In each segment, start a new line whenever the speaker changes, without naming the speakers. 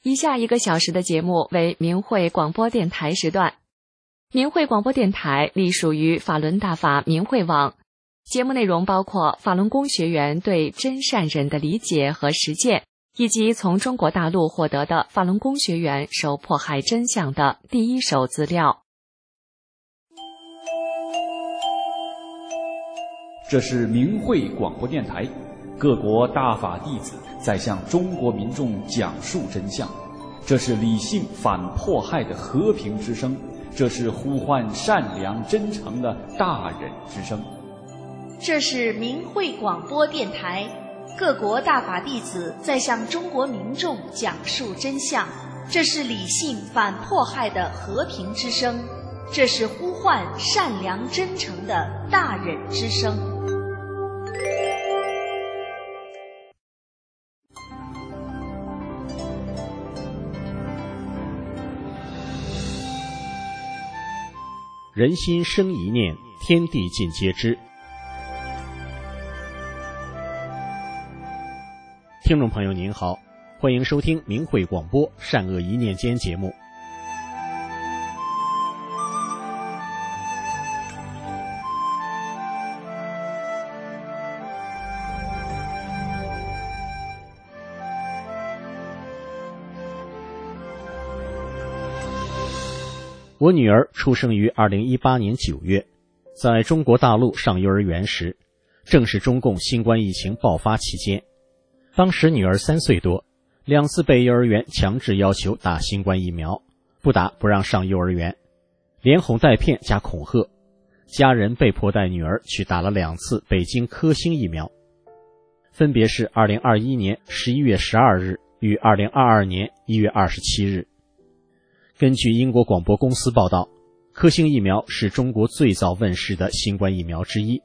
以下1个小时的节目为明慧广播电台时段。明慧广播电台隶属于法轮大法明慧网，节目内容包括法轮功学员对真善忍的理解和实践，以及从中国大陆获得的法轮功学员受迫害真相的第一手资料。
这是明慧广播电台，各国大法弟子在向中国民众讲述真相，这是理性反迫害的和平之声，这是呼唤善良真诚的大忍之声。
这是明慧广播电台，各国大法弟子在向中国民众讲述真相，这是理性反迫害的和平之声，这是呼唤善良真诚的大忍之声。
人心生一念，天地尽皆知。听众朋友您好，欢迎收听明慧广播善恶一念间节目。我女儿出生于2018年9月，在中国大陆上幼儿园时，正是中共新冠疫情爆发期间。当时女儿3岁多，2次被幼儿园强制要求打新冠疫苗，不打不让上幼儿园，连哄带骗加恐吓，家人被迫带女儿去打了2次北京科兴疫苗，分别是2021年11月12日与2022年1月27日。根据英国广播公司报道，科兴疫苗是中国最早问世的新冠疫苗之一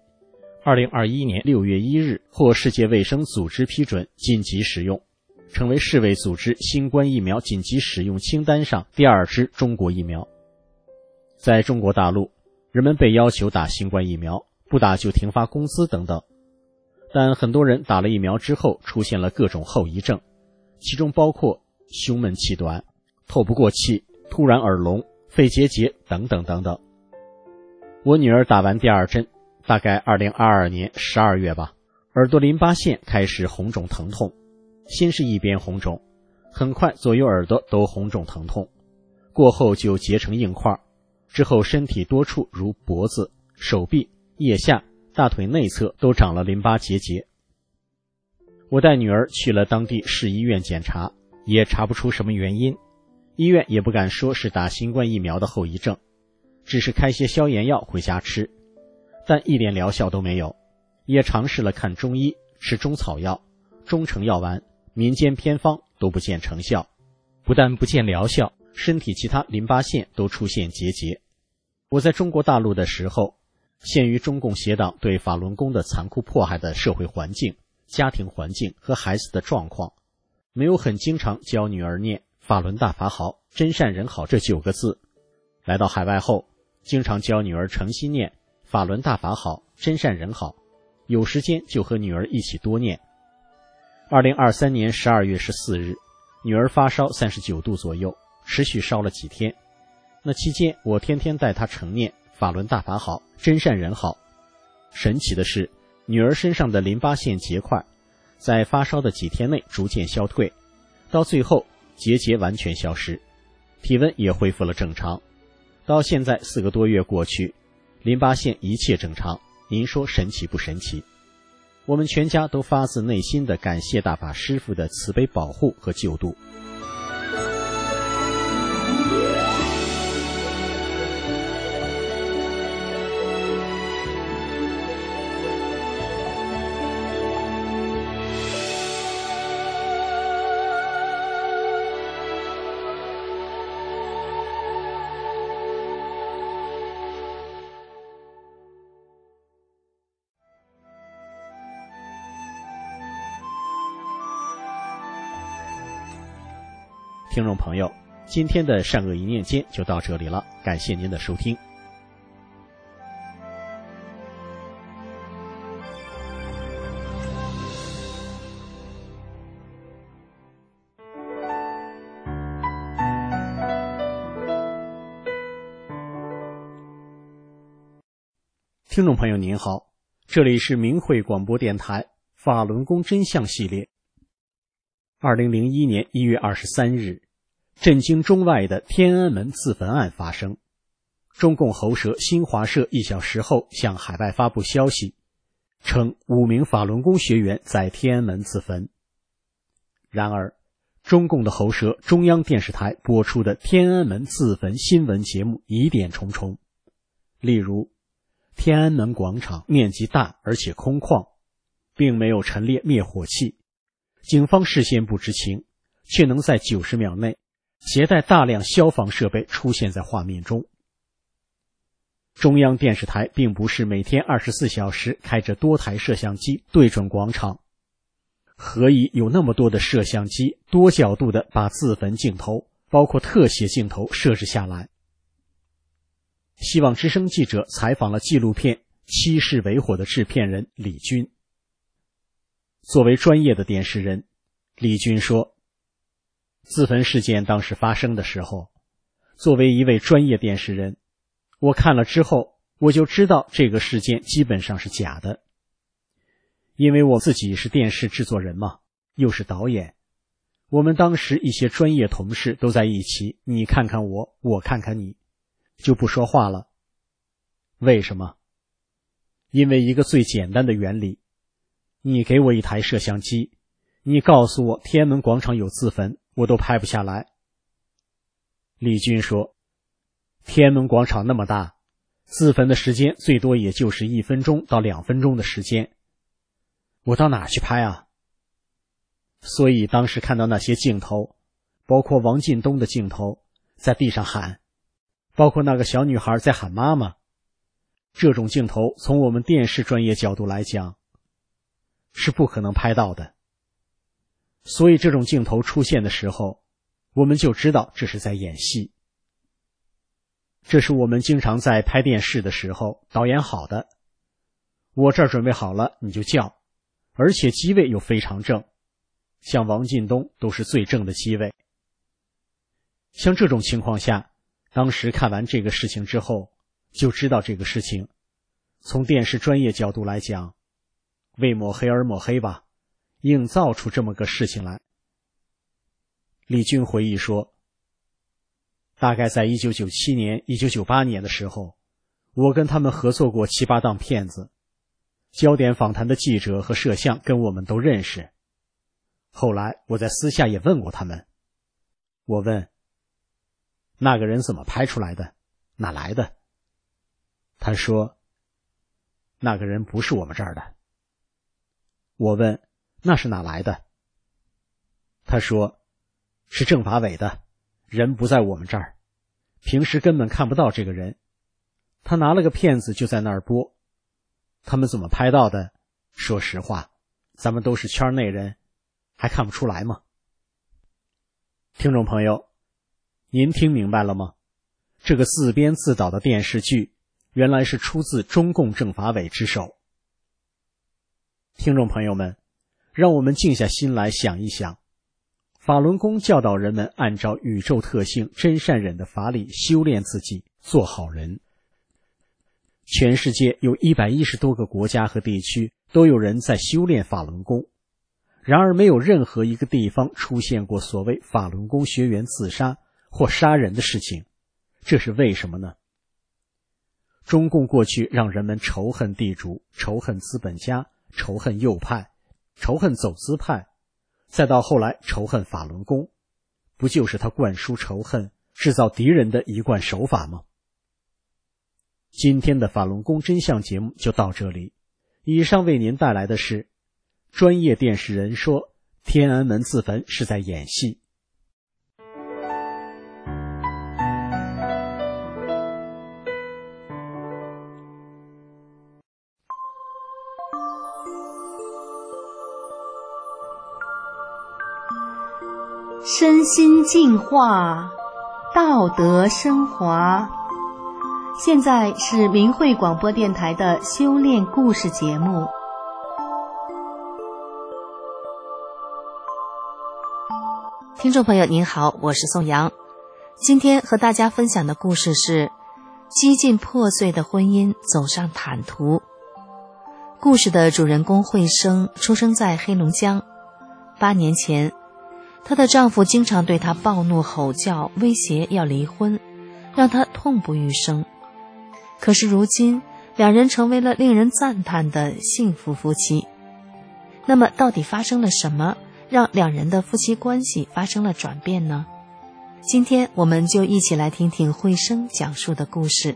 ，2021年6月1日获世界卫生组织批准紧急使用，成为世卫组织新冠疫苗紧急使用清单上第2支中国疫苗。在中国大陆，人们被要求打新冠疫苗，不打就停发工资等等。但很多人打了疫苗之后出现了各种后遗症，其中包括胸闷气短、透不过气、突然耳聋、肺结节等等等等。我女儿打完第2针，大概2022年12月吧，耳朵淋巴腺开始红肿疼痛，先是一边红肿，很快左右耳朵都红肿疼痛，过后就结成硬块，之后身体多处如脖子、手臂、腋下、大腿内侧都长了淋巴结节。我带女儿去了当地市医院检查，也查不出什么原因，医院也不敢说是打新冠疫苗的后遗症，只是开些消炎药回家吃，但一点疗效都没有，也尝试了看中医，吃中草药、中成药丸、民间偏方都不见成效，不但不见疗效，身体其他淋巴腺都出现结节。我在中国大陆的时候，限于中共邪党对法轮功的残酷迫害的社会环境、家庭环境和孩子的状况，没有很经常教女儿念法轮大法好，真善人好这9个字。来到海外后，经常教女儿诚心念法轮大法好，真善人好，有时间就和女儿一起多念。2023年12月14日，女儿发烧39度左右，持续烧了几天。那期间我天天带她晨念法轮大法好，真善人好。神奇的是，女儿身上的淋巴腺结块在发烧的几天内逐渐消退，到最后结节完全消失，体温也恢复了正常。到现在4个多月过去，淋巴腺一切正常，您说神奇不神奇？我们全家都发自内心的感谢大法师父的慈悲保护和救度。听众朋友，今天的善恶一念间就到这里了，感谢您的收听。 听众朋友您好，这里是明慧广播电台法轮功真相系列。2001年1月23日，震惊中外的天安门自焚案发生。中共喉舌新华社1小时后向海外发布消息，称5名法轮功学员在天安门自焚。然而，中共的喉舌中央电视台播出的天安门自焚新闻节目疑点重重。例如，天安门广场面积大而且空旷，并没有陈列灭火器，警方事先不知情，却能在90秒内携带大量消防设备出现在画面中。中央电视台并不是每天24小时开着多台摄像机对准广场，何以有那么多的摄像机多角度的把自焚镜头，包括特写镜头设置下来？希望之声记者采访了纪录片《七世为火》的制片人李军。作为专业的电视人，李军说，自焚事件当时发生的时候，作为一位专业电视人，我看了之后，我就知道这个事件基本上是假的。因为我自己是电视制作人嘛，又是导演，我们当时一些专业同事都在一起，你看看我，我看看你，就不说话了。为什么？因为一个最简单的原理，你给我一台摄像机，你告诉我天安门广场有自焚，我都拍不下来。李军说，天安门广场那么大，自焚的时间最多也就是1分钟到2分钟的时间，我到哪去拍啊？所以当时看到那些镜头，包括王进东的镜头，在地上喊，包括那个小女孩在喊妈妈，这种镜头从我们电视专业角度来讲，是不可能拍到的。所以这种镜头出现的时候，我们就知道这是在演戏。这是我们经常在拍电视的时候导演好的，我这儿准备好了你就叫，而且机位又非常正，像王进东都是最正的机位。像这种情况下，当时看完这个事情之后，就知道这个事情从电视专业角度来讲，为抹黑而抹黑吧，硬造出这么个事情来。李军回忆说，大概在1997年、1998年的时候，我跟他们合作过7、8档片子，焦点访谈的记者和摄像跟我们都认识。后来我在私下也问过他们，我问，那个人怎么拍出来的？哪来的？他说，那个人不是我们这儿的。我问，那是哪来的？他说，是政法委的，人不在我们这儿，平时根本看不到这个人，他拿了个片子就在那儿播。他们怎么拍到的？说实话，咱们都是圈内人，还看不出来吗？听众朋友，您听明白了吗？这个自编自导的电视剧原来是出自中共政法委之手。听众朋友们，让我们静下心来想一想，法轮功教导人们按照宇宙特性真善忍的法理修炼自己，做好人。全世界有110多个国家和地区都有人在修炼法轮功，然而没有任何一个地方出现过所谓法轮功学员自杀或杀人的事情，这是为什么呢？中共过去让人们仇恨地主，仇恨资本家，仇恨右派，仇恨走资派，再到后来仇恨法轮功，不就是他灌输仇恨、制造敌人的一贯手法吗？今天的法轮功真相节目就到这里，以上为您带来的是专业电视人说天安门自焚是在演戏。
身心净化，道德升华。现在是明慧广播电台的修炼故事节目。听众朋友您好，我是宋阳。今天和大家分享的故事是
几近破碎的婚姻走上坦途。故事的主人公慧生出生在黑龙江。8年前，她的丈夫经常对她暴怒吼叫，威胁要离婚，让她痛不欲生。可是如今，两人成为了令人赞叹的幸福夫妻。那么到底发生了什么，让两人的夫妻关系发生了转变呢？今天我们就一起来听听慧生讲述的故事。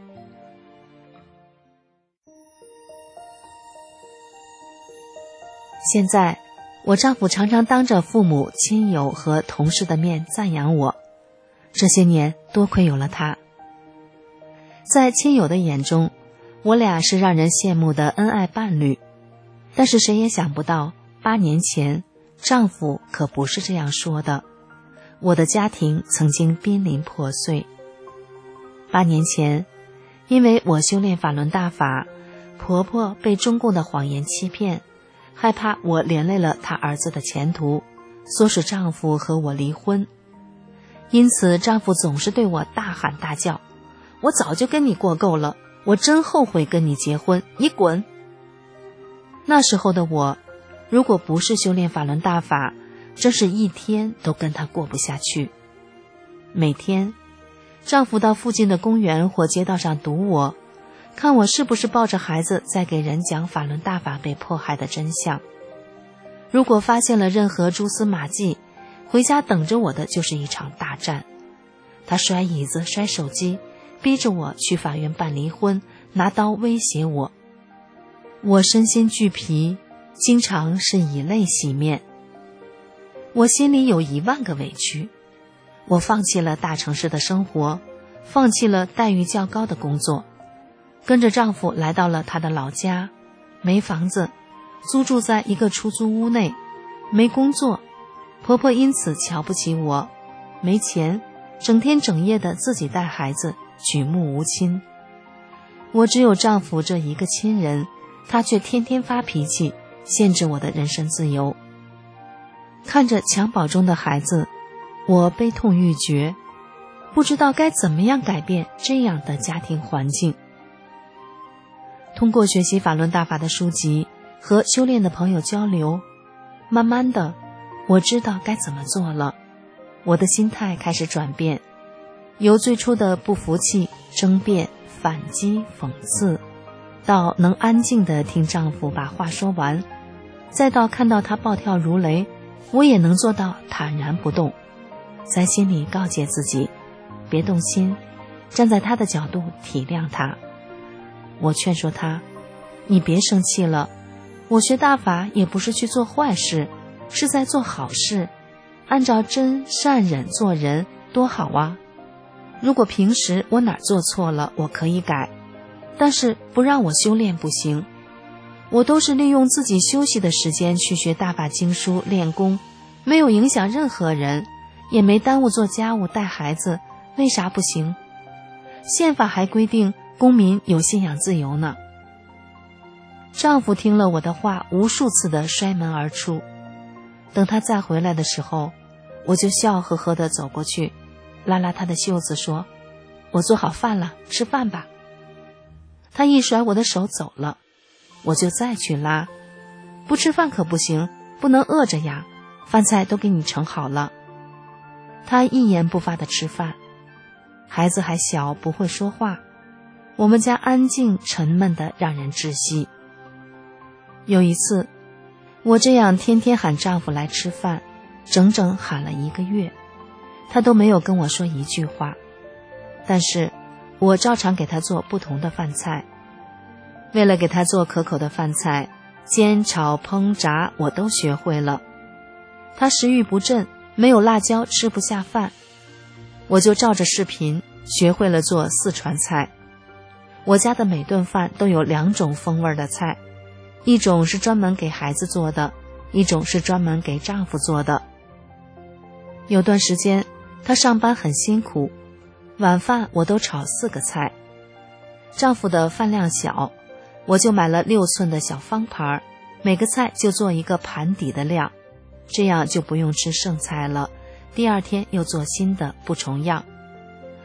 现在，我丈夫常常当着父母、亲友和同事的面赞扬我，这些年多亏有了他。在亲友的眼中，我俩是让人羡慕的恩爱伴侣，但是谁也想不到，8年前，丈夫可不是这样说的。我的家庭曾经濒临破碎。8年前，因为我修炼法轮大法，婆婆被中共的谎言欺骗，害怕我连累了她儿子的前途，唆使丈夫和我离婚。因此丈夫总是对我大喊大叫，我早就跟你过够了，我真后悔跟你结婚，你滚！那时候的我，如果不是修炼法轮大法，真是一天都跟他过不下去。每天，丈夫到附近的公园或街道上堵我，看我是不是抱着孩子在给人讲法轮大法被迫害的真相。如果发现了任何蛛丝马迹，回家等着我的就是一场大战。他摔椅子、摔手机，逼着我去法院办离婚，拿刀威胁我。我身心俱疲，经常是以泪洗面。我心里有10000个委屈，我放弃了大城市的生活，放弃了待遇较高的工作，跟着丈夫来到了他的老家，没房子，租住在一个出租屋内，没工作，婆婆因此瞧不起我，没钱，整天整夜的自己带孩子，举目无亲。我只有丈夫这一个亲人，他却天天发脾气，限制我的人身自由。看着襁褓中的孩子，我悲痛欲绝，不知道该怎么样改变这样的家庭环境。通过学习法轮大法的书籍和修炼的朋友交流，慢慢的，我知道该怎么做了。我的心态开始转变，由最初的不服气、争辩、反击、讽刺，到能安静地听丈夫把话说完，再到看到他暴跳如雷，我也能做到坦然不动，在心里告诫自己，别动心，站在他的角度体谅他。我劝说他，你别生气了，我学大法也不是去做坏事，是在做好事，按照真善忍做人，多好啊！如果平时我哪儿做错了，我可以改，但是不让我修炼不行。我都是利用自己休息的时间去学大法经书练功，没有影响任何人，也没耽误做家务带孩子，为啥不行？宪法还规定公民有信仰自由呢。丈夫听了我的话，无数次的摔门而出。等他再回来的时候，我就笑呵呵地走过去，拉拉他的袖子说，我做好饭了，吃饭吧。他一甩我的手走了，我就再去拉，不吃饭可不行，不能饿着呀，饭菜都给你盛好了。他一言不发地吃饭，孩子还小，不会说话，我们家安静沉闷得让人窒息。有一次，我这样天天喊丈夫来吃饭，整整喊了1个月，他都没有跟我说一句话，但是我照常给他做不同的饭菜。为了给他做可口的饭菜，煎、炒、烹、炸我都学会了。他食欲不振，没有辣椒吃不下饭，我就照着视频学会了做四川菜。我家的每顿饭都有2种风味的菜，一种是专门给孩子做的，一种是专门给丈夫做的。有段时间他上班很辛苦，晚饭我都炒4个菜。丈夫的饭量小，我就买了6寸的小方盘，每个菜就做一个盘底的量，这样就不用吃剩菜了，第2天又做新的，不重样。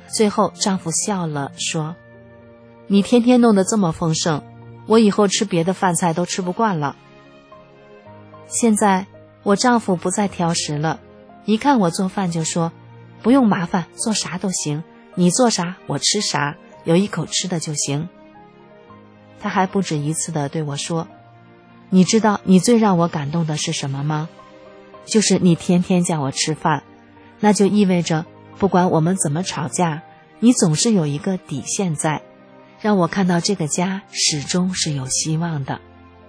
最后丈夫笑了，说：“你天天弄得这么丰盛，我以后吃别的饭菜都吃不惯了。”现在我丈夫不再挑食了，一看我做饭就说：“不用麻烦，做啥都行，你做啥我吃啥，有一口吃的就行。”他还不止一次地对我说：“你知道你最让我感动的是什么吗？就是你天天叫我吃饭，那就意味着不管我们怎么吵架，你总是有一个底线在，让我看到这个家始终是有希望的。”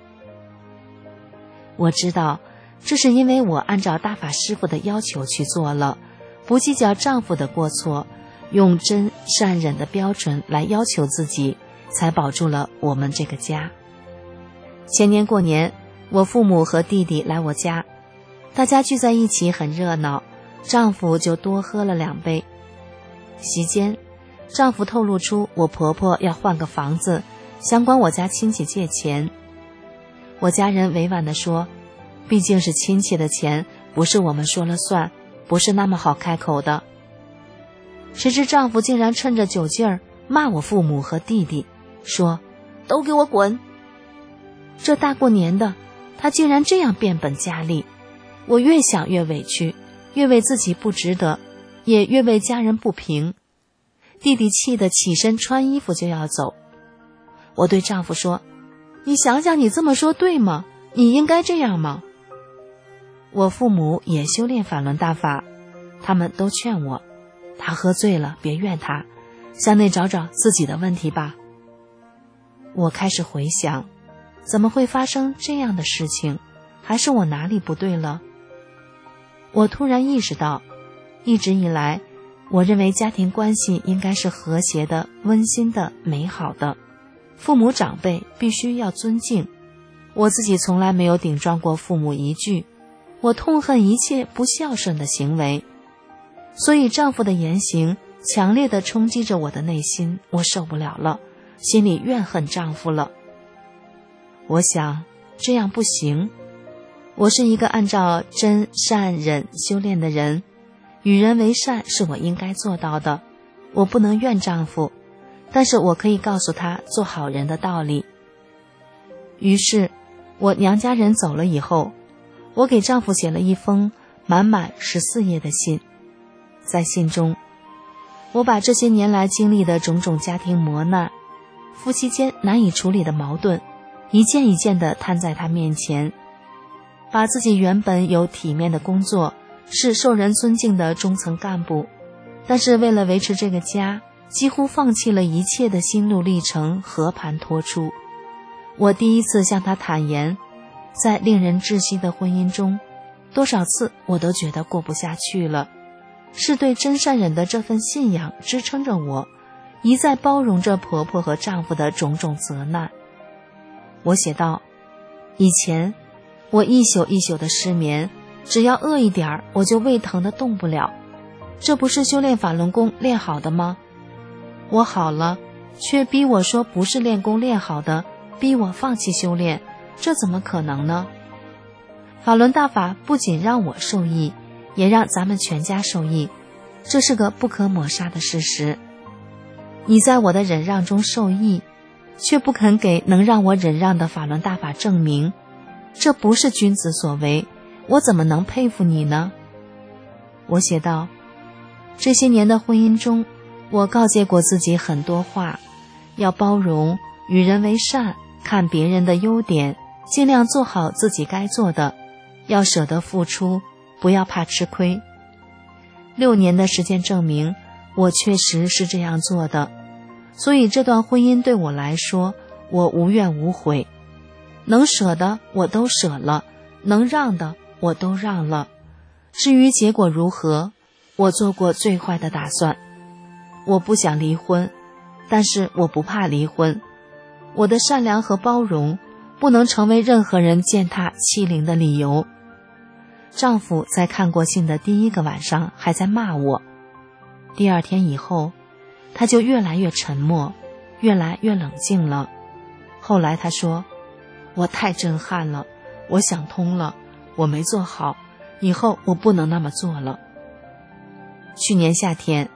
我知道，这是因为我按照大法师父的要求去做了，不计较丈夫的过错，用真善忍的标准来要求自己，才保住了我们这个家。前年过年，我父母和弟弟来我家，大家聚在一起很热闹，丈夫就多喝了2杯。席间，丈夫透露出我婆婆要换个房子，想管我家亲戚借钱。我家人委婉地说，毕竟是亲戚的钱，不是我们说了算，不是那么好开口的。谁知丈夫竟然趁着酒劲儿骂我父母和弟弟，说：“都给我滚！”这大过年的，他竟然这样变本加厉，我越想越委屈，越为自己不值得，也越为家人不平。弟弟气得起身穿衣服就要走。我对丈夫说：“你想想，你这么说对吗？你应该这样吗？”我父母也修炼法轮大法，他们都劝我，他喝醉了，别怨他，向内找找自己的问题吧。我开始回想，怎么会发生这样的事情？还是我哪里不对了？我突然意识到，一直以来，我认为家庭关系应该是和谐的、温馨的、美好的，父母长辈必须要尊敬。我自己从来没有顶撞过父母一句，我痛恨一切不孝顺的行为，所以丈夫的言行强烈地冲击着我的内心，我受不了了，心里怨恨丈夫了。我想这样不行，我是一个按照真善忍修炼的人，与人为善是我应该做到的，我不能怨丈夫，但是我可以告诉他做好人的道理。于是我娘家人走了以后，我给丈夫写了一封满14页的信。在信中，我把这些年来经历的种种家庭磨难，夫妻间难以处理的矛盾，一件一件地摊在他面前，把自己原本有体面的工作，是受人尊敬的中层干部，但是为了维持这个家，几乎放弃了一切的心路历程和盘托出。我第一次向他坦言，在令人窒息的婚姻中，多少次我都觉得过不下去了，是对真善忍的这份信仰支撑着我，一再包容着婆婆和丈夫的种种责难。我写道，以前我一宿一宿的失眠，只要饿一点我就胃疼得动不了，这不是修炼法轮功练好的吗？我好了，却逼我说不是练功练好的，逼我放弃修炼，这怎么可能呢？法轮大法不仅让我受益，也让咱们全家受益，这是个不可抹杀的事实。你在我的忍让中受益，却不肯给能让我忍让的法轮大法证明，这不是君子所为，我怎么能佩服你呢？我写道，这些年的婚姻中，我告诫过自己很多话，要包容，与人为善，看别人的优点，尽量做好自己该做的，要舍得付出，不要怕吃亏。6年的实践证明，我确实是这样做的，所以这段婚姻对我来说，我无怨无悔，能舍的我都舍了，能让的我都让了。至于结果如何，我做过最坏的打算。我不想离婚，但是我不怕离婚。我的善良和包容不能成为任何人践踏欺凌的理由。丈夫在看过信的第1个晚上还在骂我，第2天以后，他就越来越沉默，越来越冷静了。后来他说，我太震撼了，我想通了，我没做好，以后我不能那么做了。去年夏天，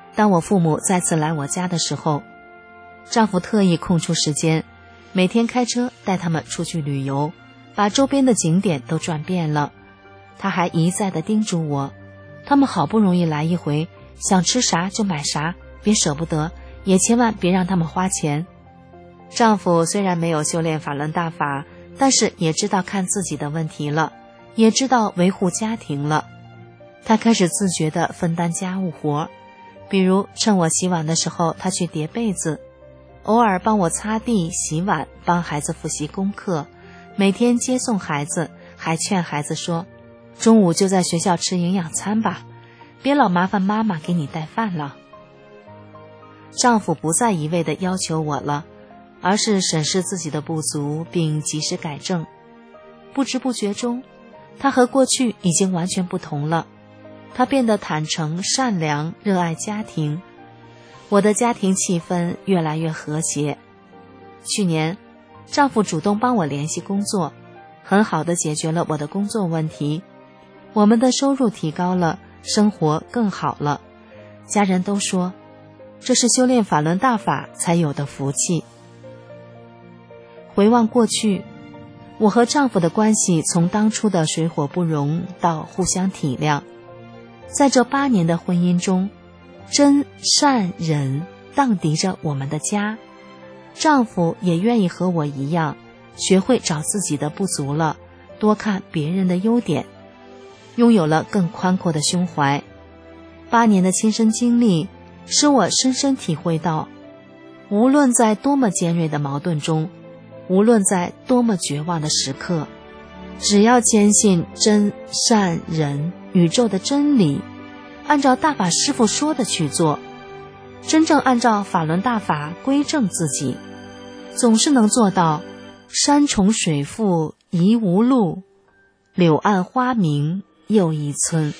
当我父母再次来我家的时候，丈夫特意空出时间，每天开车带他们出去旅游，把周边的景点都转遍了。他还一再地叮嘱我，他们好不容易来一回，想吃啥就买啥，别舍不得，也千万别让他们花钱。丈夫虽然没有修炼法轮大法，但是也知道看自己的问题了，也知道维护家庭了。他开始自觉地分担家务活，比如趁我洗碗的时候他去叠被子，偶尔帮我擦地洗碗，帮孩子复习功课，每天接送孩子，还劝孩子说，中午就在学校吃营养餐吧，别老麻烦妈妈给你带饭了。丈夫不再一味地要求我了，而是审视自己的不足并及时改正。不知不觉中，他和过去已经完全不同了，他变得坦诚善良，热爱家庭。我的家庭气氛越来越和谐。去年，丈夫主动帮我联系工作，很好地解决了我的工作问题，我们的收入提高了，生活更好了。家人都说，这是修炼法轮大法才有的福气。回望过去，我和丈夫的关系从当初的水火不容到互相体谅。在这8年的婚姻中，真善忍荡涤着我们的家。丈夫也愿意和我一样，学会找自己的不足了，多看别人的优点，拥有了更宽阔的胸怀。8年的亲身经历使我深深体会到，无论在多么尖锐的矛盾中，无论在多么绝望的时刻，只要坚信真善忍宇宙的真理，按照大法师父说的去做，真正按照法轮大法归正自己，总是能做到山重水复疑无路，柳暗花明又一村。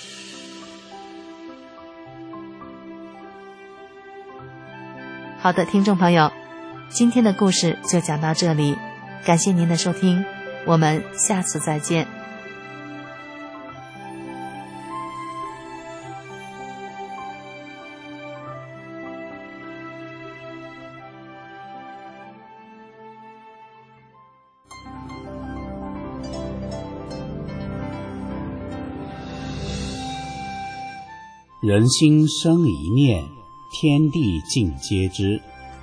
好的，听众朋友，今天的故事就讲到这里，感谢您的收听，我们下次再见。
人心生一念，天地尽皆知。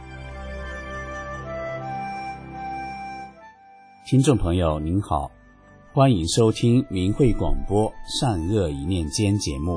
听众朋友您好，欢迎收听明慧广播善恶一念间节目。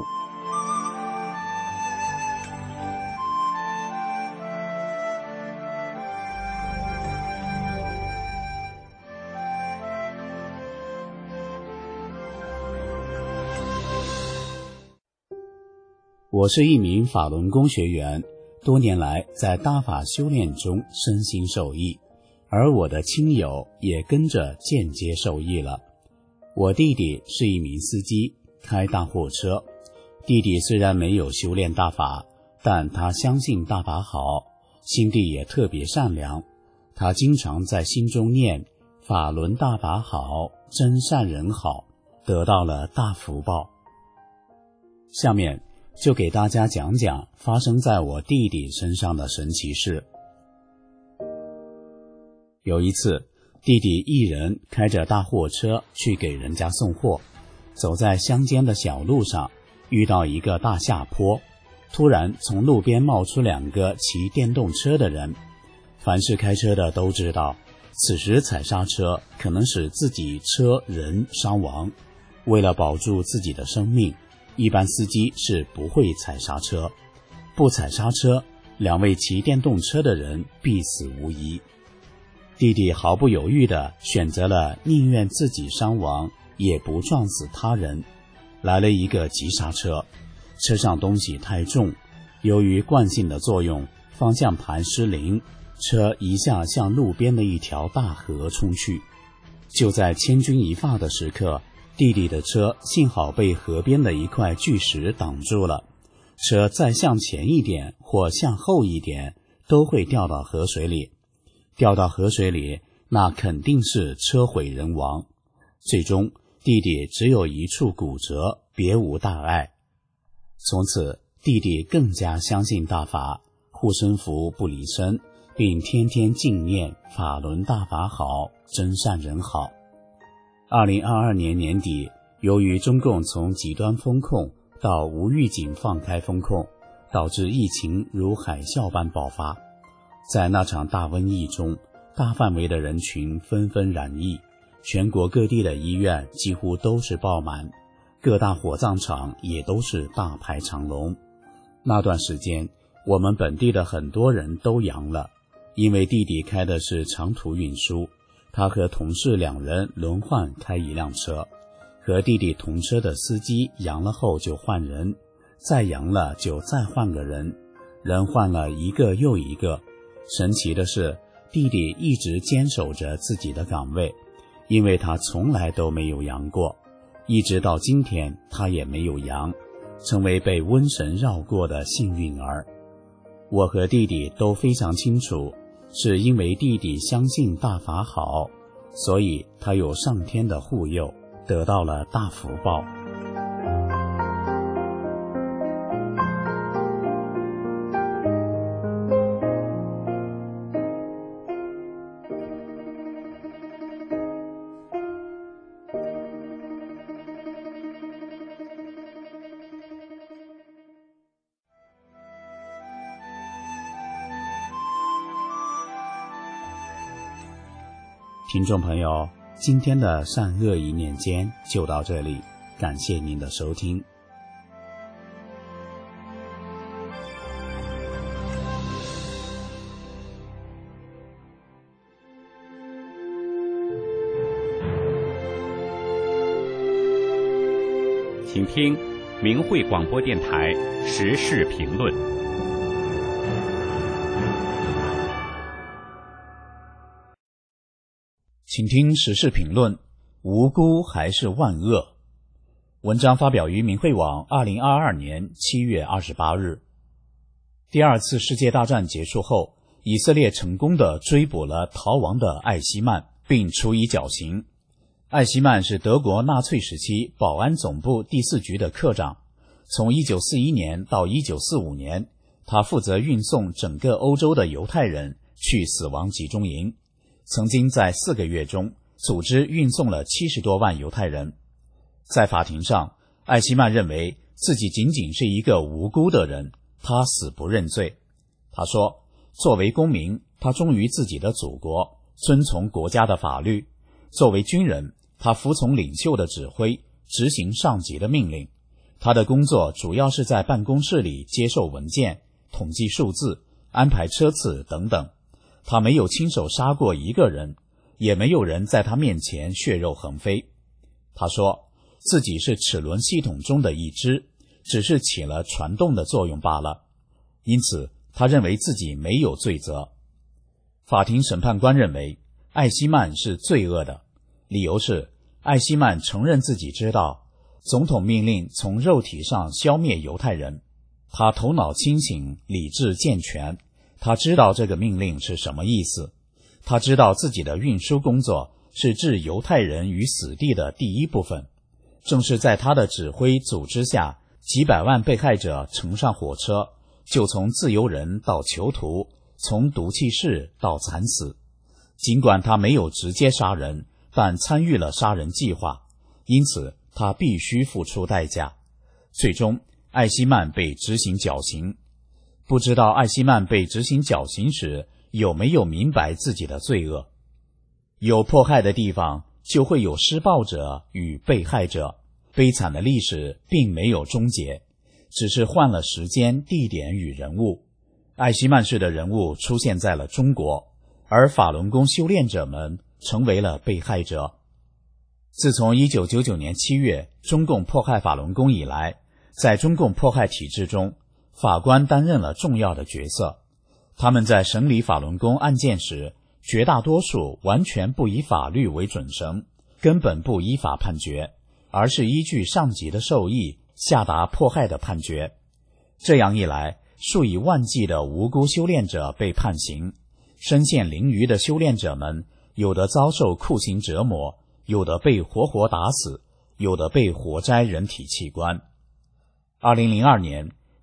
我是一名法轮功学员，多年来在大法修炼中身心受益，而我的亲友也跟着间接受益了。我弟弟是一名司机，开大货车。弟弟虽然没有修炼大法，但他相信大法好，心地也特别善良。他经常在心中念法轮大法好，真善人好，得到了大福报。下面就给大家讲讲发生在我弟弟身上的神奇事。有一次，弟弟一人开着大货车去给人家送货，走在乡间的小路上，遇到一个大下坡，突然从路边冒出2个骑电动车的人。凡是开车的都知道，此时踩刹车可能使自己车人伤亡，为了保住自己的生命，一般司机是不会踩刹车，不踩刹车，2位骑电动车的人必死无疑。弟弟毫不犹豫地选择了宁愿自己伤亡，也不撞死他人。来了一个急刹车，车上东西太重，由于惯性的作用，方向盘失灵，车一下向路边的一条大河冲去。就在千钧一发的时刻，弟弟的车幸好被河边的一块巨石挡住了，车再向前一点或向后一点都会掉到河水里，掉到河水里那肯定是车毁人亡。最终弟弟只有一处骨折，别无大碍。从此弟弟更加相信大法，护身符不离身，并天天敬念法轮大法好，真善人好。2022年年底，由于中共从极端封控到无预警放开封控，导致疫情如海啸般爆发。在那场大瘟疫中，大范围的人群纷纷染疫，全国各地的医院几乎都是爆满，各大火葬场也都是大排长龙。那段时间，我们本地的很多人都阳了，因为弟弟开的是长途运输，他和同事2人轮换开一辆车，和弟弟同车的司机阳了后就换人，再阳了就再换个人，人换了一个又一个。神奇的是，弟弟一直坚守着自己的岗位，因为他从来都没有阳过，一直到今天他也没有阳，成为被瘟神绕过的幸运儿。我和弟弟都非常清楚，是因为弟弟相信大法好，所以他有上天的护佑，得到了大福报。听众朋友，今天的善恶一念间就到这里，感谢您的收听。
请听明慧广播电台时事评论。
请听时事评论，无辜还是万恶？文章发表于明慧网2022年7月28日。第2次世界大战结束后，以色列成功地追捕了逃亡的艾希曼，并处以绞刑。艾希曼是德国纳粹时期保安总部第4局的科长，从1941年到1945年，他负责运送整个欧洲的犹太人去死亡集中营。曾经在4个月中组织运送了70多万犹太人。在法庭上，艾希曼认为自己仅仅是一个无辜的人，他死不认罪。他说，作为公民，他忠于自己的祖国，遵从国家的法律；作为军人，他服从领袖的指挥，执行上级的命令。他的工作主要是在办公室里接受文件、统计数字、安排车次等等。他没有亲手杀过一个人，也没有人在他面前血肉横飞。他说自己是齿轮系统中的一支，只是起了传动的作用罢了，因此他认为自己没有罪责。法庭审判官认为艾希曼是罪恶的，理由是艾希曼承认自己知道总统命令从肉体上消灭犹太人，他头脑清醒，理智健全，他知道这个命令是什么意思，他知道自己的运输工作是置犹太人于死地的第一部分。正是在他的指挥组织下，几百万被害者乘上火车，就从自由人到囚徒，从毒气室到惨死。尽管他没有直接杀人，但参与了杀人计划，因此他必须付出代价。最终，艾希曼被执行绞刑。不知道艾希曼被执行绞刑时有没有明白自己的罪恶。有迫害的地方就会有施暴者与被害者，悲惨的历史并没有终结，只是换了时间、地点与人物。艾希曼式的人物出现在了中国，而法轮功修炼者们成为了被害者。自从1999年7月中共迫害法轮功以来，在中共迫害体制中，法官担任了重要的角色。他们在审理法轮功案件时，绝大多数完全不以法律为准绳，根本不依法判决，而是依据上级的授意下达迫害的判决。这样一来，数以万计的无辜修炼者被判刑，身陷囹圄的修炼者们，有的遭受酷刑折磨，有的被活活打死，有的被活摘人体器官。2002年，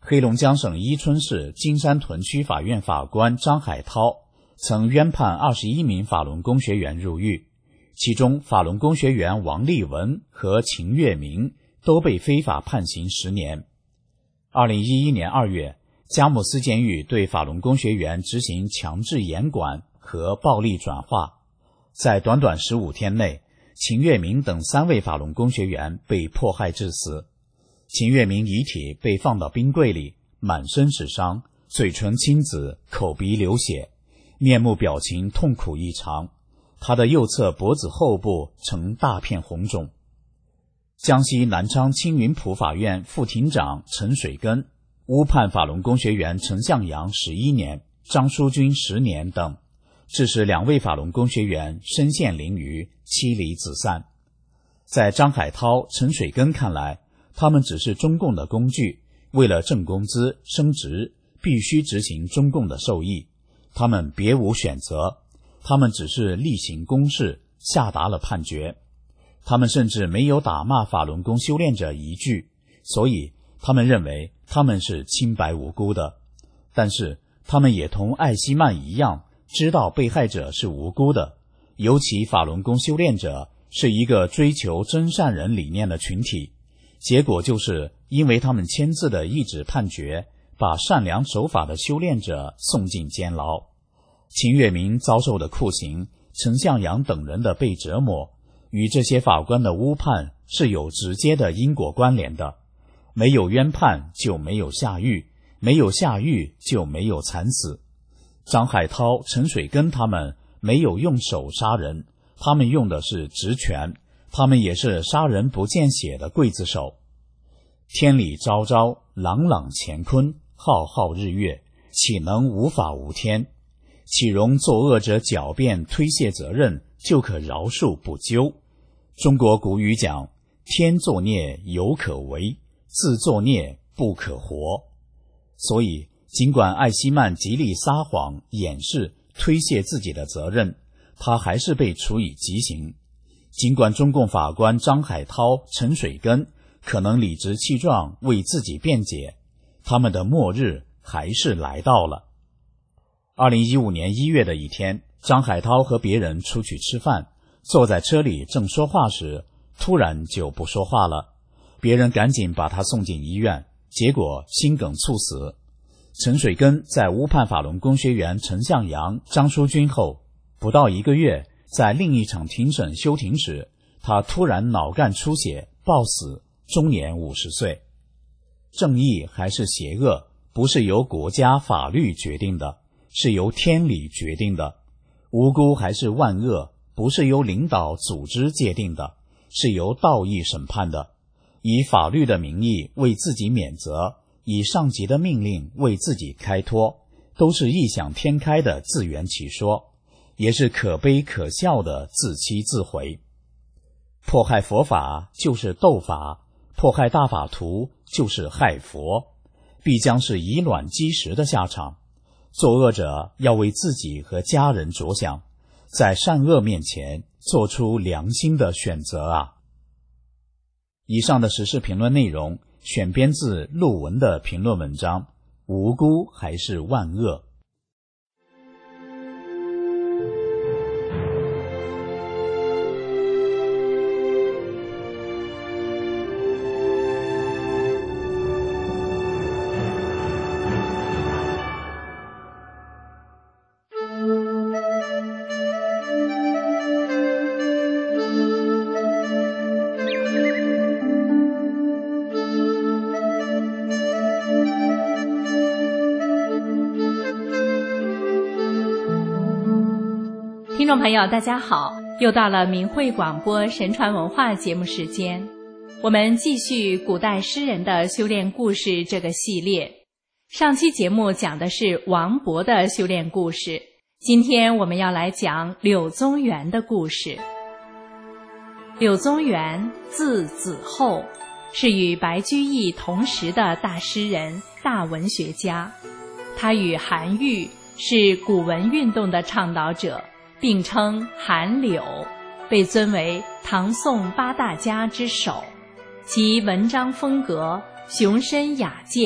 黑龙江省伊春市金山屯区法院法官张海涛曾冤判21名法轮功学员入狱，其中法轮功学员王立文和秦月明都被非法判刑10年。2011年2月，佳木斯监狱对法轮功学员执行强制严管和暴力转化，在短短15天内，秦月明等3位法轮功学员被迫害致死。秦月明遗体被放到冰柜里，满身是伤，嘴唇青紫，口鼻流血，面目表情痛苦异常，他的右侧脖子后部呈大片红肿。江西南昌青云浦法院副庭长陈水根诬判法轮功学员陈向阳11年、张书军10年等，致使2位法轮功学员身陷囹圄，妻离子散。在张海涛、陈水根看来，他们只是中共的工具，为了挣工资、升职，必须执行中共的授意，他们别无选择，他们只是例行公事，下达了判决。他们甚至没有打骂法轮功修炼者一句，所以他们认为他们是清白无辜的。但是他们也同艾希曼一样，知道被害者是无辜的，尤其法轮功修炼者是一个追求真善人理念的群体，结果就是因为他们签字的一纸判决，把善良守法的修炼者送进监牢。秦月明遭受的酷刑，陈向阳等人的被折磨，与这些法官的诬判是有直接的因果关联的。没有冤判就没有下狱，没有下狱就没有惨死。张海涛、陈水根他们没有用手杀人，他们用的是职权，他们也是杀人不见血的刽子手。天理昭昭，朗朗乾坤，浩浩日月，岂能无法无天？岂容作恶者狡辩推卸责任，就可饶恕不究？中国古语讲，天作孽犹可为，自作孽不可活。所以尽管艾希曼极力撒谎、掩饰、推卸自己的责任，他还是被处以极刑。尽管中共法官张海涛、陈水根可能理直气壮为自己辩解，他们的末日还是来到了。2015年1月的一天，张海涛和别人出去吃饭，坐在车里正说话时，突然就不说话了，别人赶紧把他送进医院，结果心梗猝死。陈水根在诬判法轮功学员陈向阳、张书军后，不到1个月，在另一场庭审休庭时，他突然脑干出血暴死，终年50岁。正义还是邪恶，不是由国家法律决定的，是由天理决定的。无辜还是万恶，不是由领导组织界定的，是由道义审判的。以法律的名义为自己免责，以上级的命令为自己开脱，都是异想天开的自圆其说，也是可悲可笑的自欺自毁。迫害佛法就是斗法，迫害大法徒就是害佛，必将是以卵击石的下场。作恶者要为自己和家人着想，在善恶面前做出良心的选择啊！以上的时事评论内容选编自陆文的评论文章《无辜还是万恶》。
听众朋友大家好，又到了明慧广播神传文化节目时间，我们继续古代诗人的修炼故事这个系列。上期节目讲的是王勃的修炼故事，今天我们要来讲柳宗元的故事。柳宗元字子厚，是与白居易同时的大诗人、大文学家。他与韩愈是古文运动的倡导者，并称韩柳，被尊为唐宋8大家之首。其文章风格雄深雅健，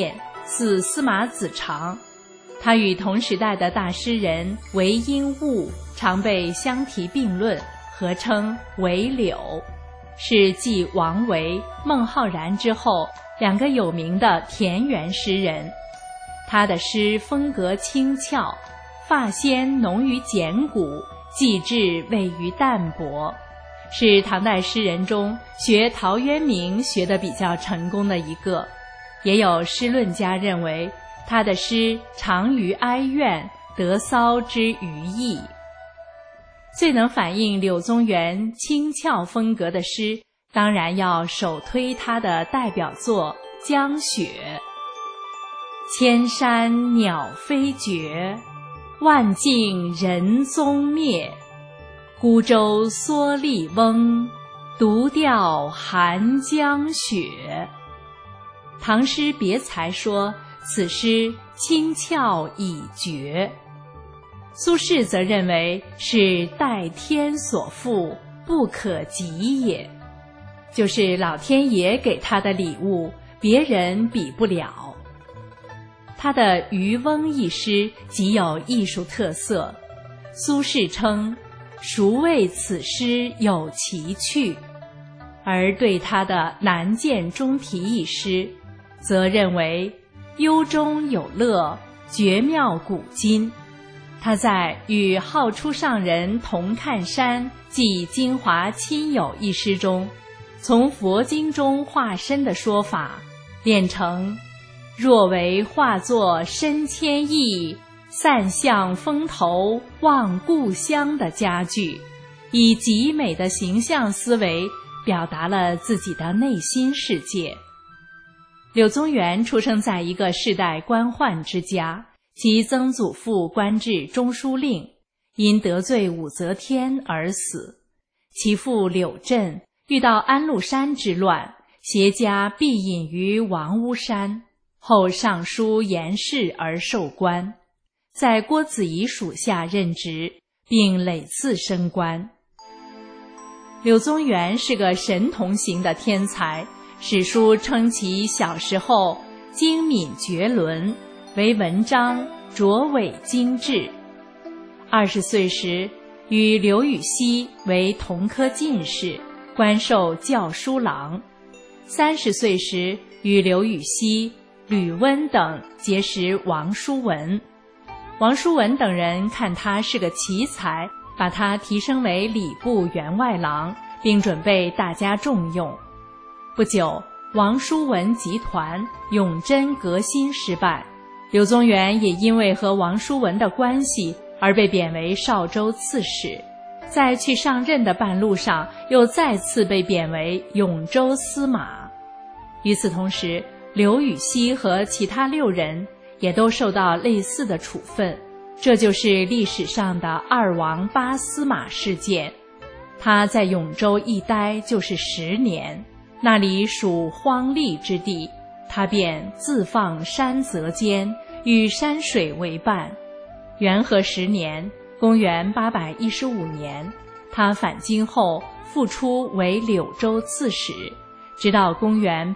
似司马子长。他与同时代的大诗人韦应物常被相提并论，合称韦柳，是继王维、孟浩然之后2个有名的田园诗人。他的诗风格轻俏，发仙浓于简古，气质位于淡泊，是唐代诗人中学陶渊明学得比较成功的一个。也有诗论家认为他的诗长于哀怨，得骚之余意。最能反映柳宗元轻俏风格的诗，当然要首推他的代表作《江雪》。千山鸟飞绝，万径人踪灭。孤舟蓑笠翁，独钓寒江雪。唐诗别裁说此诗轻俏已绝。苏轼则认为是代天所赋，不可及也，就是老天爷给他的礼物，别人比不了。他的《渔翁》一诗极有艺术特色，苏轼称孰谓此诗有奇趣，而对他的《南涧中题》一诗则认为幽中有乐，绝妙古今。他在与好出上人同看山记精华亲友一诗中，从佛经中化身的说法练成若为化作身千亿，散向风头望故乡的佳句，以极美的形象思维表达了自己的内心世界。柳宗元出生在一个世代官宦之家，其曾祖父官至中书令，因得罪武则天而死。其父柳镇遇到安禄山之乱，携家避隐于王屋山，后上书言事而授官，在郭子仪属下任职，并累次升官。柳宗元是个神童型的天才，史书称其小时候精敏绝伦，为文章卓伟精致。20岁时与刘禹锡为同科进士，官授校书郎。30岁时与刘禹锡、吕温等结识王叔文。王叔文等人看他是个奇才，把他提升为礼部员外郎，并准备大加重用。不久，王叔文集团永贞革新失败，柳宗元也因为和王叔文的关系而被贬为邵州刺史，在去上任的半路上又再次被贬为永州司马。与此同时，刘禹锡和其他6人也都受到类似的处分，这就是历史上的2王8司马事件。他在永州一待就是10年，那里属荒戾之地，他便自放山泽间，与山水为伴。元和10年，公元815年，他返京后复出为柳州刺史，直到公元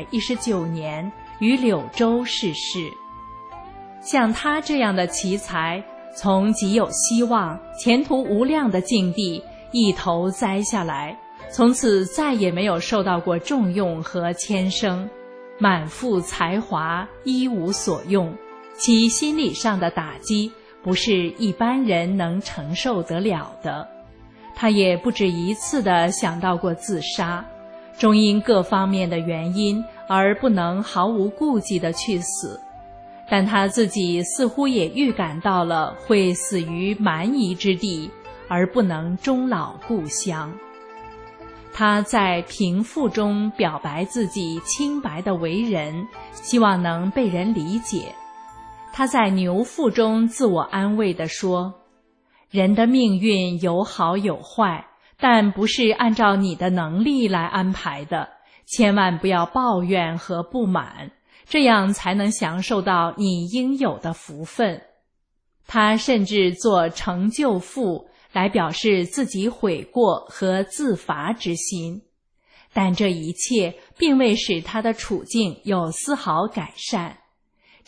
819年于柳州逝世。像他这样的奇才，从极有希望、前途无量的境地一头栽下来，从此再也没有受到过重用和谦升，满腹才华一无所用，其心理上的打击不是一般人能承受得了的。他也不止一次地想到过自杀，终因各方面的原因而不能毫无顾忌地去死，但他自己似乎也预感到了会死于蛮夷之地，而不能终老故乡。他在平复中表白自己清白的为人，希望能被人理解。他在牛腹中自我安慰地说，人的命运有好有坏，但不是按照你的能力来安排的，千万不要抱怨和不满，这样才能享受到你应有的福分。他甚至做成就赋来表示自己悔过和自罚之心，但这一切并未使他的处境有丝毫改善。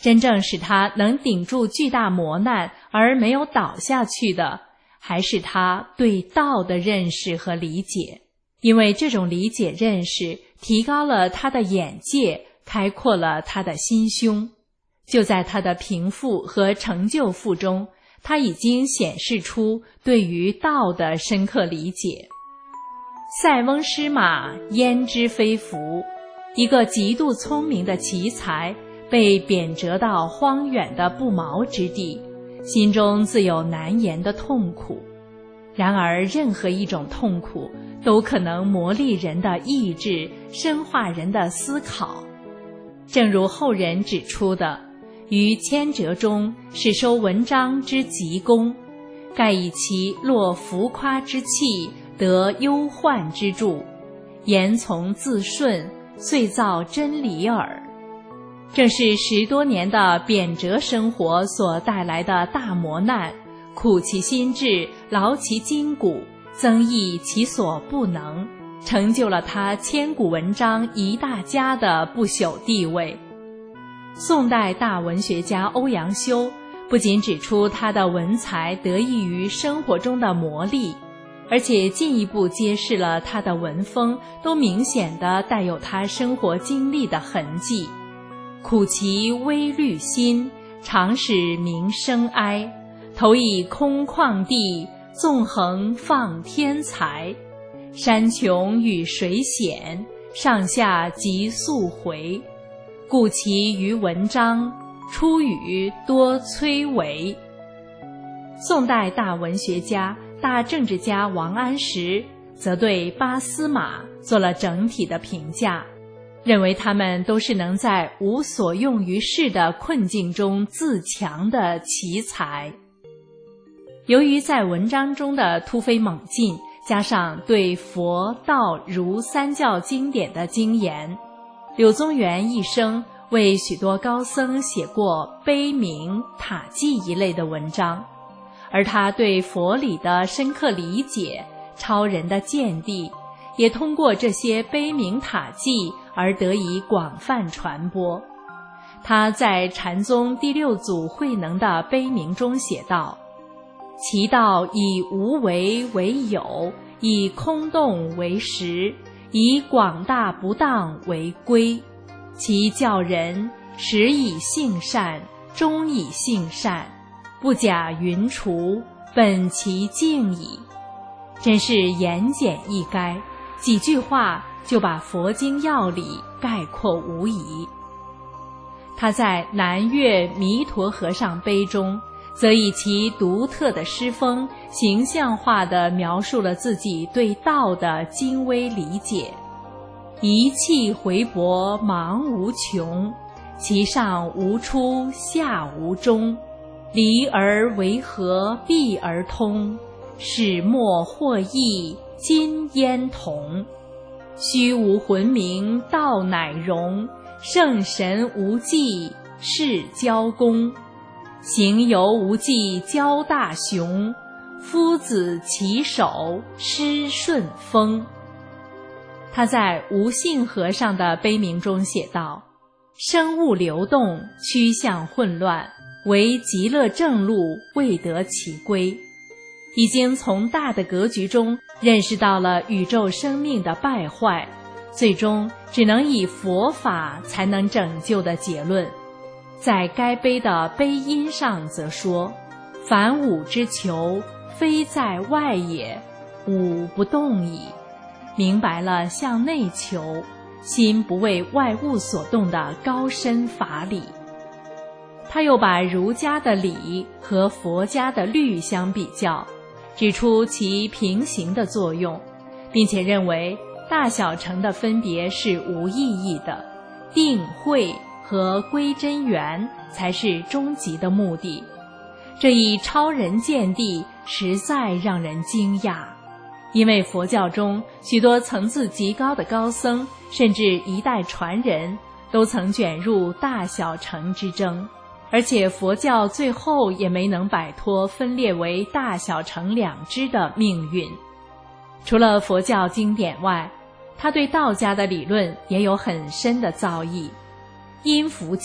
真正使他能顶住巨大磨难而没有倒下去的，还是他对道的认识和理解。因为这种理解认识提高了他的眼界，开阔了他的心胸。就在他的贫富和成就赋中，他已经显示出对于道的深刻理解。塞翁失马，焉知非福，一个极度聪明的奇才被贬谪到荒远的不毛之地，心中自有难言的痛苦。然而任何一种痛苦都可能磨砺人的意志，深化人的思考。正如后人指出的，于谦折中是收文章之极功，盖以其落浮夸之气，得忧患之助，言从自顺，遂造真理耳。正是10多年的贬谪生活所带来的大磨难，苦其心志，劳其筋骨，增益其所不能，成就了他千古文章一大家的不朽地位。宋代大文学家欧阳修不仅指出他的文才得益于生活中的磨砺，而且进一步揭示了他的文风都明显地带有他生活经历的痕迹。苦其微虑心，常使民生哀，投以空旷地，纵横放天才。山穷与水险，上下即速回。故其于文章，出语多摧为。宋代大文学家、大政治家王安石则对八司马做了整体的评价，认为他们都是能在无所用于事的困境中自强的奇才。由于在文章中的突飞猛进，加上对佛道儒三教经典的精研，柳宗元一生为许多高僧写过碑铭、塔记一类的文章，而他对佛理的深刻理解、超人的见地，也通过这些碑铭塔记而得以广泛传播。他在禅宗第6祖慧能的碑铭中写道：其道以无为为有，以空洞为实，以广大不当为规。其教人始以性善，终以性善，不假云除，本其境矣。真是言简意赅，几句话就把佛经要理概括无疑。他在南岳弥陀和尚碑中，则以其独特的诗风，形象化地描述了自己对道的精微理解。一气回搏忙无穷，其上无出下无终，离而为合，闭而通，始末或异，今焉同。虚无魂明，道乃容，圣神无际，是交公。行游无际，交大雄，夫子其手，师顺风。他在无性和尚的碑铭中写道：生物流动，趋向混乱，唯极乐正路未得其归。已经从大的格局中认识到了宇宙生命的败坏，最终只能以佛法才能拯救的结论。在该碑的碑音上则说：凡吾之求，非在外也，吾不动矣。明白了向内求，心不为外物所动的高深法理。他又把儒家的礼和佛家的律相比较，指出其平行的作用，并且认为大小乘的分别是无意义的，定慧和归真源才是终极的目的。这一超人见地实在让人惊讶，因为佛教中许多层次极高的高僧，甚至一代传人，都曾卷入大小乘之争，而且佛教最后也没能摆脱分裂为大小乘两支的命运。除了佛教经典外，他对道家的理论也有很深的造诣。阴符经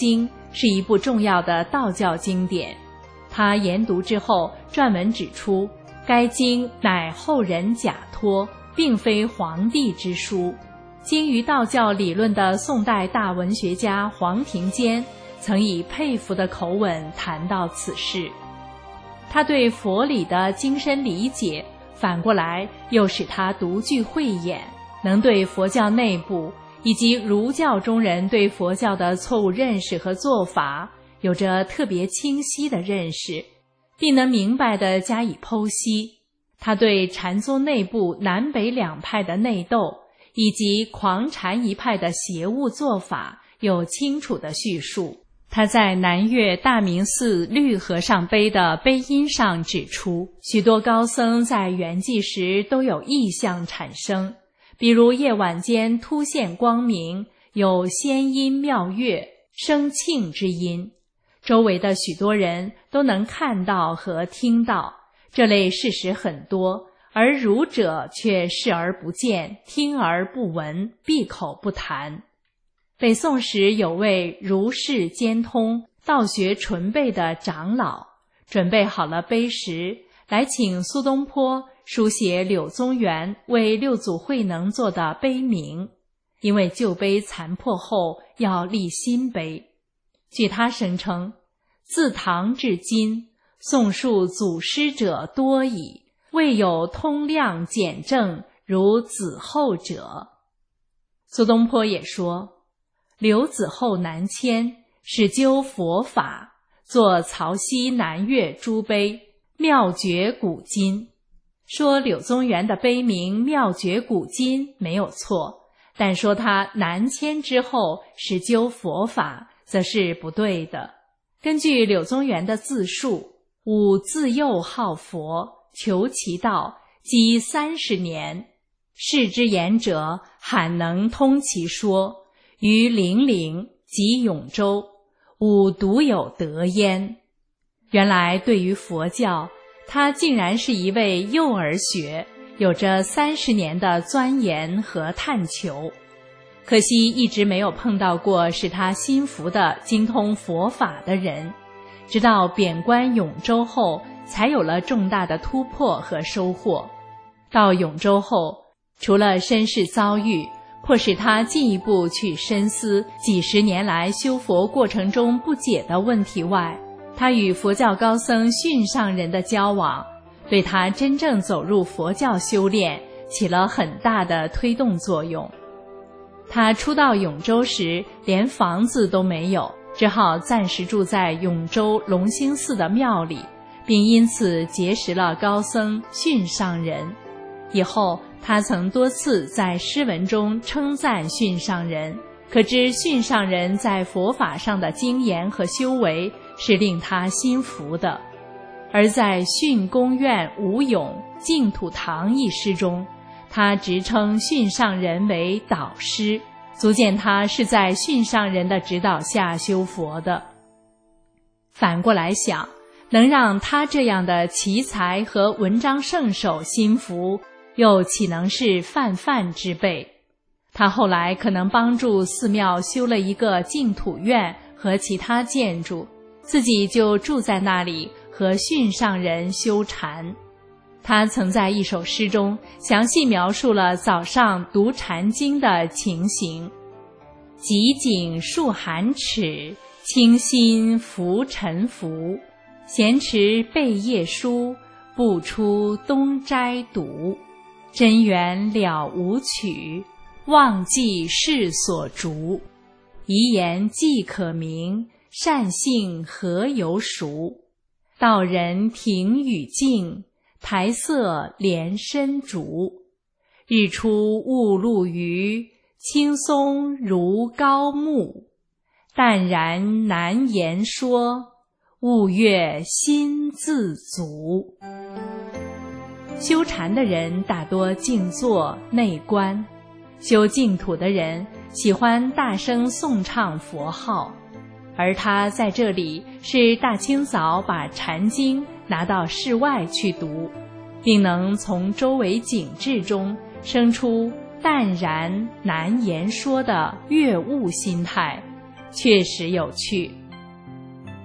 是一部重要的道教经典。他研读之后，撰文指出，该经乃后人假托，并非皇帝之书。精于道教理论的宋代大文学家黄庭坚曾以佩服的口吻谈到此事。他对佛理的精深理解，反过来又使他独具慧眼，能对佛教内部以及儒教中人对佛教的错误认识和做法有着特别清晰的认识，并能明白地加以剖析。他对禅宗内部南北两派的内斗以及狂禅一派的邪恶做法有清楚的叙述。他在南岳大明寺绿和尚碑的碑音上指出，许多高僧在圆寂时都有异象产生，比如夜晚间突现光明，有仙音妙乐、声磬之音，周围的许多人都能看到和听到。这类事实很多，而儒者却视而不见，听而不闻，闭口不谈。北宋时有位儒释兼通、道学纯备的长老，准备好了碑石，来请苏东坡书写柳宗元为六祖慧能做的碑名，因为旧碑残破后要立新碑。据他声称，自唐至今，宋述祖师者多矣，未有通量简正如子厚者。苏东坡也说，刘子厚南迁，始究佛法，作曹溪南岳诸碑，妙绝古今。说柳宗元的碑名妙绝古今没有错，但说他南迁之后始究佛法，则是不对的。根据柳宗元的自述，吾自幼好佛，求其道，积30年，世之言者，罕能通其说。于零陵及永州，吾独有得焉。原来对于佛教，他竟然是一位幼儿学，有着30年的钻研和探求。可惜一直没有碰到过使他心服的精通佛法的人，直到贬官永州后，才有了重大的突破和收获。到永州后，除了身世遭遇，迫使他进一步去深思几十年来修佛过程中不解的问题外，他与佛教高僧训上人的交往，对他真正走入佛教修炼起了很大的推动作用。他初到永州时，连房子都没有，只好暂时住在永州龙兴寺的庙里，并因此结识了高僧训上人。以后他曾多次在诗文中称赞训上人，可知训上人在佛法上的精研和修为是令他心服的。而在《训公院吴咏净土堂》一诗中，他直称训上人为导师，足见他是在训上人的指导下修佛的。反过来想，能让他这样的奇才和文章圣手心服，又岂能是泛泛之辈？他后来可能帮助寺庙修了一个净土院和其他建筑，自己就住在那里和训上人修禅。他曾在一首诗中详细描述了早上读禅经的情形：极景数寒尺，清心浮沉浮，闲持背夜书，不出东斋读。真缘了无曲，忘记世所逐。遗言既可明，善性何由熟？道人庭宇静，台色连深竹。日出雾露余，青松如高木。淡然难言说，悟月心自足。修禅的人大多静坐内观，修净土的人喜欢大声诵唱佛号，而他在这里是大清早把禅经拿到室外去读，并能从周围景致中生出淡然难言说的悦悟心态，确实有趣。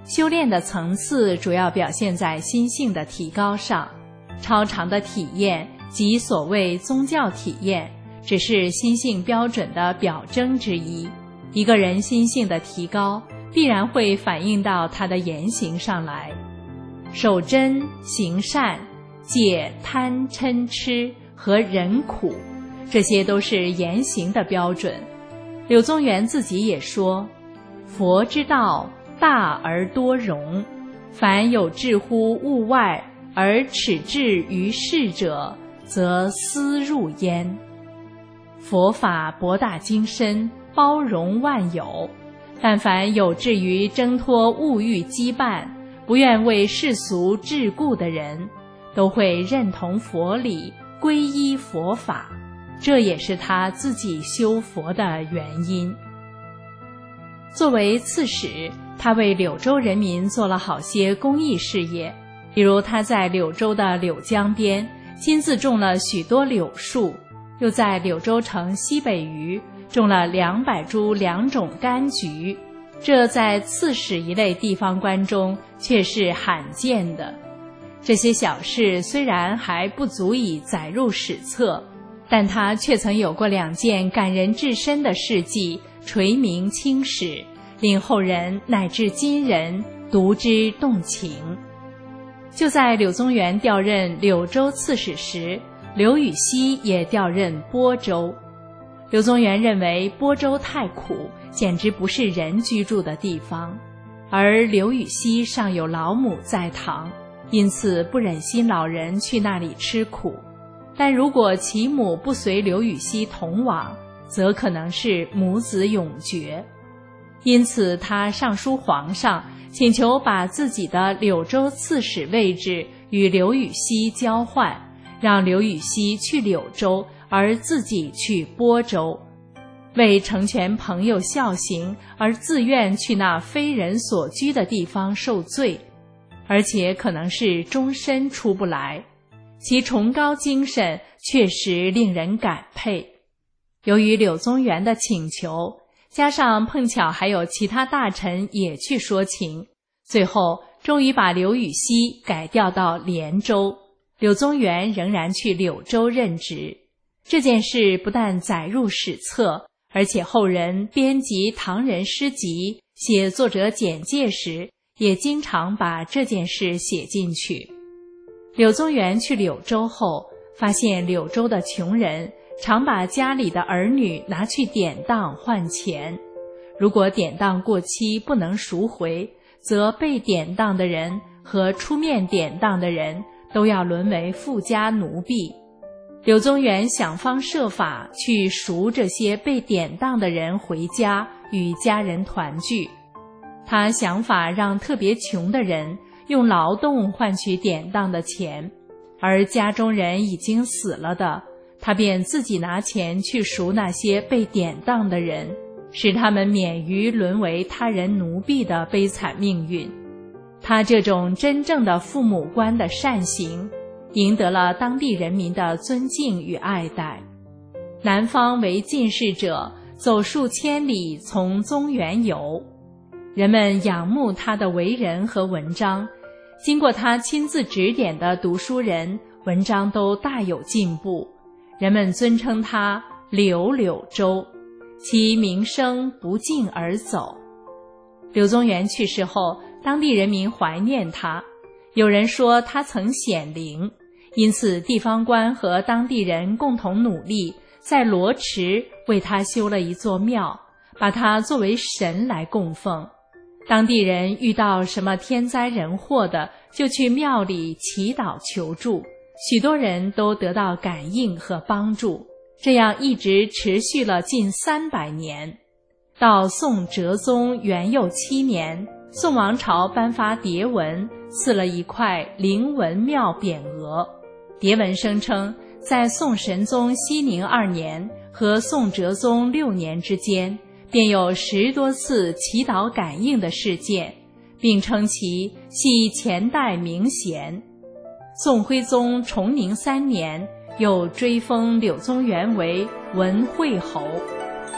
修炼的层次主要表现在心性的提高上，超常的体验即所谓宗教体验，只是心性标准的表征之一。一个人心性的提高，必然会反映到他的言行上来。守真、行善、戒贪嗔痴和忍苦，这些都是言行的标准。柳宗元自己也说，佛之道大而多容，凡有志乎物外而耻志于世者，则思入焉。佛法博大精深，包容万有，但凡有志于挣脱物欲羁绊，不愿为世俗桎梏的人，都会认同佛理，皈依佛法，这也是他自己修佛的原因。作为刺史，他为柳州人民做了好些公益事业，比如他在柳州的柳江边亲自种了许多柳树，又在柳州城西北隅种了200株2种柑橘，这在刺史一类地方官中却是罕见的。这些小事虽然还不足以载入史册，但他却曾有过2件感人至深的事迹垂名青史，令后人乃至今人读之动情。就在柳宗元调任柳州刺史时，刘禹锡也调任播州。柳宗元认为播州太苦，简直不是人居住的地方，而刘禹锡尚有老母在堂，因此不忍心老人去那里吃苦。但如果其母不随刘禹锡同往，则可能是母子永绝。因此他上书皇上，请求把自己的柳州刺史位置与刘禹锡交换，让刘禹锡去柳州，而自己去播州。为成全朋友孝行而自愿去那非人所居的地方受罪，而且可能是终身出不来，其崇高精神确实令人感佩。由于柳宗元的请求，加上碰巧还有其他大臣也去说情，最后终于把刘禹锡改调到连州，柳宗元仍然去柳州任职。这件事不但载入史册，而且后人编辑唐人诗集写作者简介时，也经常把这件事写进去。柳宗元去柳州后，发现柳州的穷人常把家里的儿女拿去典当换钱，如果典当过期不能赎回，则被典当的人和出面典当的人都要沦为富家奴婢。柳宗元想方设法去赎这些被典当的人回家与家人团聚。他想法让特别穷的人用劳动换取典当的钱，而家中人已经死了的，他便自己拿钱去赎那些被典当的人，使他们免于沦为他人奴婢的悲惨命运。他这种真正的父母官的善行，赢得了当地人民的尊敬与爱戴。南方为进士者，走数千里从宗元游，人们仰慕他的为人和文章，经过他亲自指点的读书人，文章都大有进步，人们尊称他柳柳州，其名声不胫而走。柳宗元去世后，当地人民怀念他，有人说他曾显灵，因此地方官和当地人共同努力，在罗池为他修了一座庙，把他作为神来供奉。当地人遇到什么天灾人祸的，就去庙里祈祷求助，许多人都得到感应和帮助，这样一直持续了近300年。到宋哲宗元佑7年，宋王朝颁发牒文，赐了一块灵文庙匾额。牒文声称，在宋神宗熙宁2年和宋哲宗6年之间，便有10多次祈祷感应的事件，并称其系前代名贤。宋徽宗崇宁3年，又追封柳宗元为文惠侯。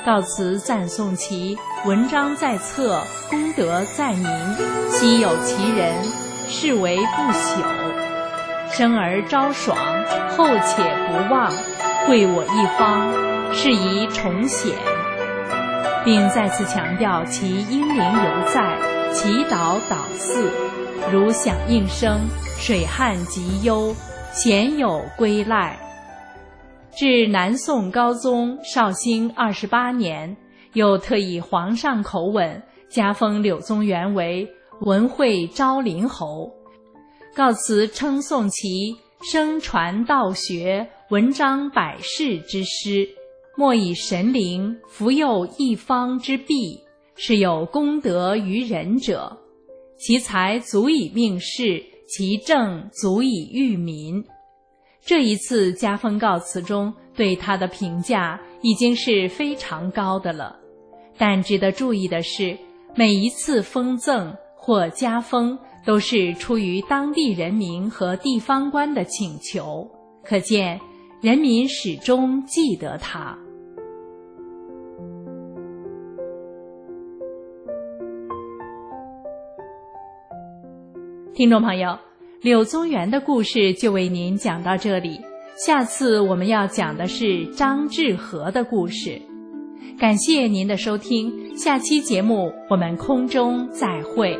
告辞赞颂其文章在册，功德在民，稀有其人，是为不朽。生而昭爽，后且不忘，惠我一方，是宜重显。并再次强调其英灵犹在，祈祷导祀，如响应声，水旱极忧，鲜有归赖。至南宋高宗绍兴28年，又特以皇上口吻加封柳宗元为文惠昭陵侯，告辞称颂其声传道学，文章百世之师，莫以神灵福佑一方之弊，是有功德于人者，其才足以命世，其政足以育民。这一次加封告辞中对他的评价已经是非常高的了，但值得注意的是，每一次封赠或加封都是出于当地人民和地方官的请求，可见人民始终记得他。听众朋友，柳宗元的故事就为您讲到这里，下次我们要讲的是张志和的故事。感谢您的收听，下期节目我们空中再会。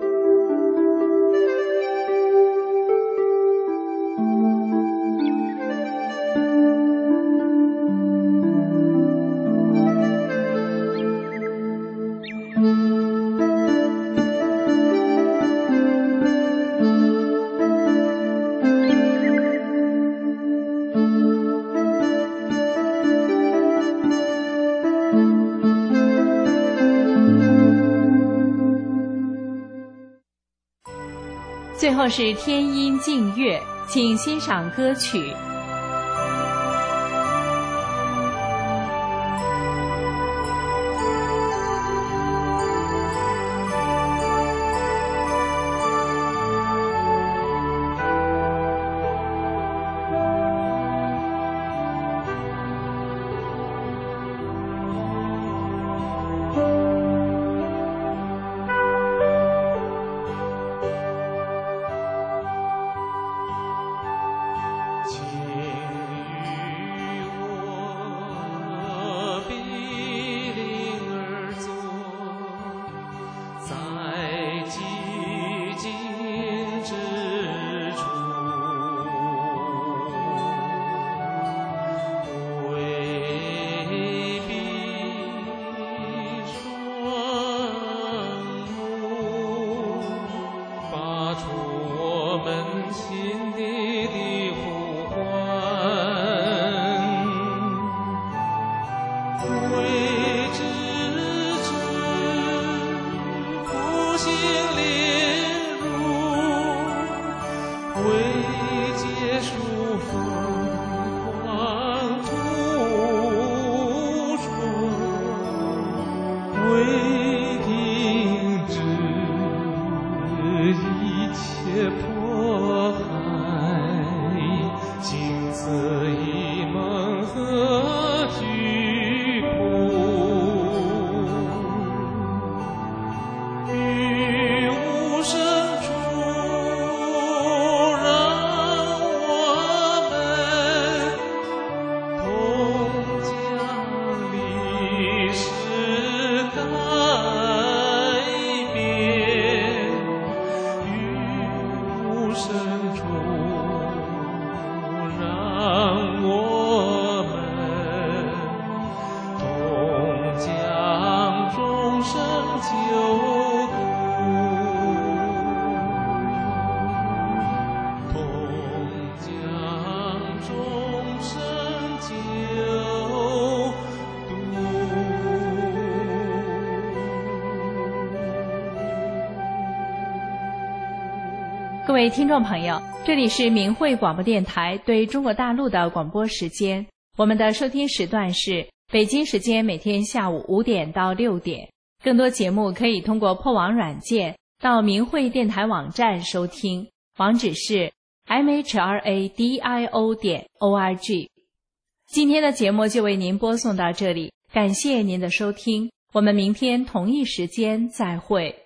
最后是天音静乐，请欣赏歌曲。各位听众朋友，这里是明慧广播电台对中国大陆的广播时间，我们的收听时段是北京时间每天下午5点到6点。更多节目可以通过破网软件到明慧电台网站收听，网址是 mhradio.org。今天的节目就为您播送到这里， 感谢您的收听，我们明天同一时间再会。